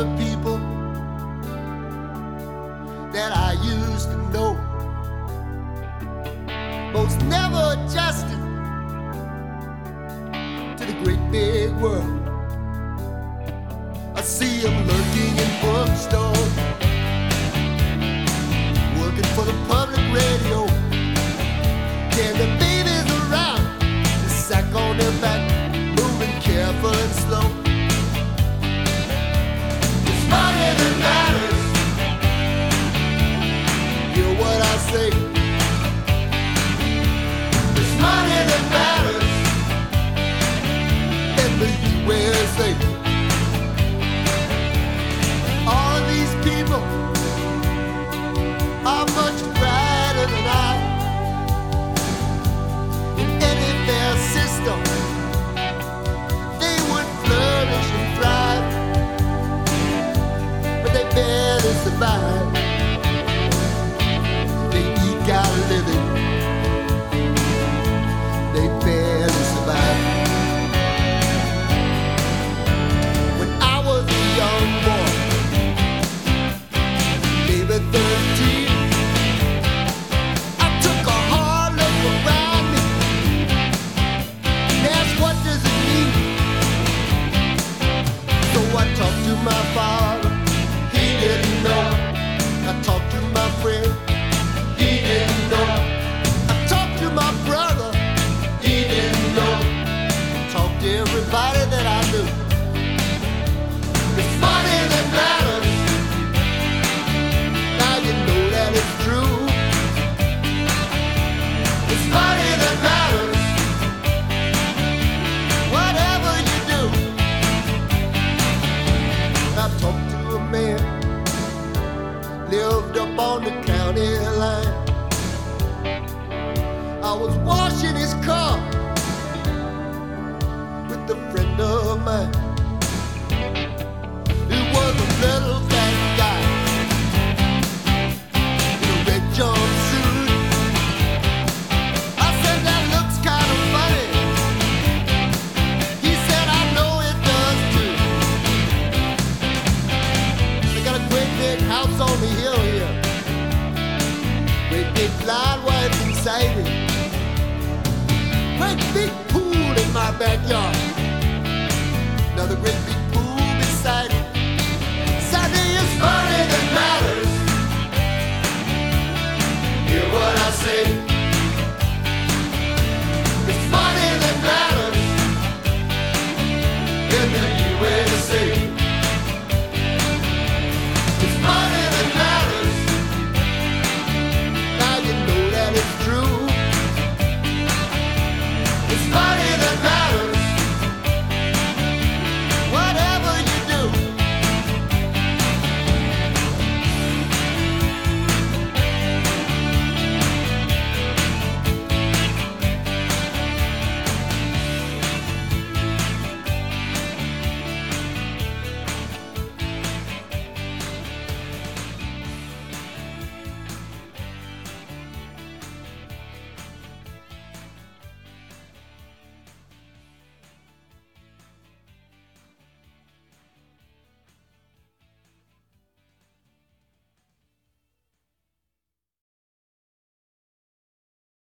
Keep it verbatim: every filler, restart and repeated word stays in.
the people that I used to know. Most never adjusted to the great big world. I see them lurking in bookstores, working for the public radio. Yeah, the babies around, the sack on their back, moving careful and slow. It's money that matters. Hear what I say. It's money that matters in the U S A. All of these people are much brighter than I. In any fair system, they would flourish and thrive, but they barely survive. They eke out a living, they barely survive. When I was a young boy, maybe thirteen, I took a hard look around me and asked, what does it mean? So I talked to my father, he didn't know. I talked to my friend, he didn't know. I talked to my brother, he didn't know. Talked to everybody that I knew. It's money that matters. Now you know that it's true. It's money that matters. Whatever you do. I talked to a man, lived up on the county line. I was washing his car with a friend of mine. It was a little fat guy in a red jumpsuit. I said, that looks kind of funny. He said, I know it does too. They got a great big house on the hill here, great big blind wife inside it, great big pool in my backyard.